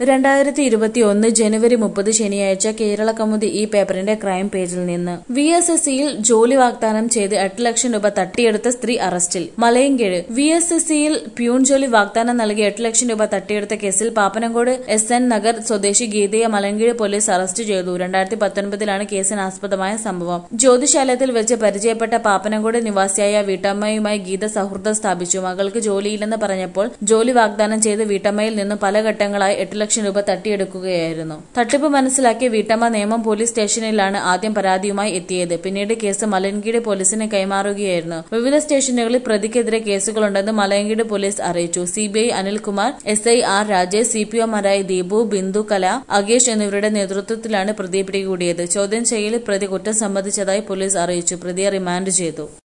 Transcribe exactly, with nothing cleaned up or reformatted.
രണ്ടായിരത്തി ഇരുപത്തി ഒന്ന് ജനുവരി മുപ്പത് ശനിയാഴ്ച കേരള കൗമുദി ഈ പേപ്പറിന്റെ ക്രൈം പേജിൽ നിന്ന് വി എസ് എസ് സിയിൽ ജോലി വാഗ്ദാനം ചെയ്ത് എട്ട് ലക്ഷം രൂപ തട്ടിയെടുത്ത സ്ത്രീ അറസ്റ്റിൽ. മലയൻകീഴ് വി എസ് എസ് സിയിൽ പ്യൂൺ ജോലി വാഗ്ദാനം നൽകി എട്ട് ലക്ഷം രൂപ തട്ടിയെടുത്ത കേസിൽ പാപ്പനംകോട് എസ് എൻ നഗർ സ്വദേശി ഗീതയെ മലയൻകീഴ് പോലീസ് അറസ്റ്റ് ചെയ്തു. രണ്ടായിരത്തി പത്തൊൻപതിലാണ് കേസിനാസ്പദമായ സംഭവം. ജ്യോതിശാലയത്തിൽ വെച്ച് പരിചയപ്പെട്ട പാപ്പനംകോട് നിവാസിയായ വീട്ടമ്മയുമായി ഗീത സൗഹൃദം സ്ഥാപിച്ചു. മകൾക്ക് ജോലിയില്ലെന്ന് പറഞ്ഞപ്പോൾ ജോലി വാഗ്ദാനം ചെയ്ത് വീട്ടമ്മയിൽ നിന്നും പല ഘട്ടങ്ങളായി എട്ട് ലക്ഷം രൂപ തട്ടിയെടുക്കുകയായിരുന്നു. തട്ടിപ്പ് മനസ്സിലാക്കിയ വീട്ടമ്മ നേമം പോലീസ് സ്റ്റേഷനിലാണ് ആദ്യം പരാതിയുമായി എത്തിയത്. പിന്നീട് കേസ് മലയൻകീഴ് പോലീസിന് കൈമാറുകയായിരുന്നു. വിവിധ സ്റ്റേഷനുകളിൽ പ്രതിക്കെതിരെ കേസുകളുണ്ടെന്ന് മലയൻകീഴ് പോലീസ് അറിയിച്ചു. CBI Anilkumar, S I R Rajesh, C P ഒമാരായ ദീപു, ബിന്ദു, കല, അഗേഷ് എന്നിവരുടെ നേതൃത്വത്തിലാണ് പ്രതിയെ പിടികൂടിയത്. ചോദ്യം ചെയ്യലിൽ പ്രതി കുറ്റം സമ്മതിച്ചതായി പോലീസ് അറിയിച്ചു. പ്രതിയെ റിമാൻഡ് ചെയ്തു.